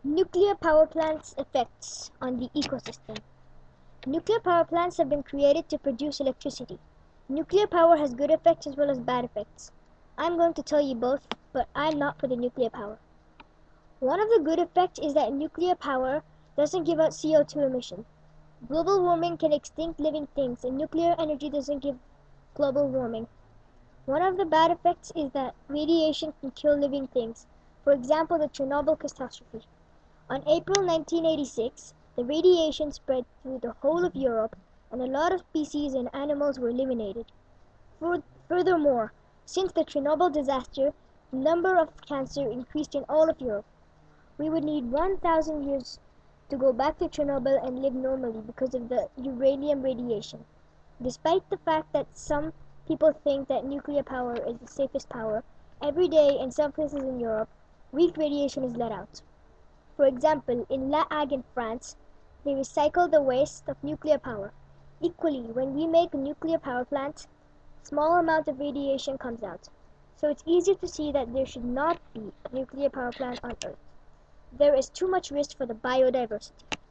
Nuclear power plants' effects on the ecosystem. Nuclear power plants have been created to produce electricity. Nuclear power has good effects as well as bad effects. I'm going to tell you both, but I'm not for the nuclear power. One of the good effects is that nuclear power doesn't give out CO2 emission. Global warming can extinct living things, and nuclear energy doesn't give global warming. One of the bad effects is that radiation can kill living things. For example, the Chernobyl catastrophe. On April 1986, the radiation spread through the whole of Europe, and a lot of species and animals were eliminated. Furthermore, since the Chernobyl disaster, the number of cancer increased in all of Europe. We would need 1,000 years to go back to Chernobyl and live normally because of the uranium radiation. Despite the fact that some people think that nuclear power is the safest power, every day in some places in Europe, weak radiation is let out. For example, in La Hague in France, they recycle the waste of nuclear power. Equally, when we make a nuclear power plant, small amount of radiation comes out. So it's easier to see that there should not be a nuclear power plant on Earth. There is too much risk for the biodiversity.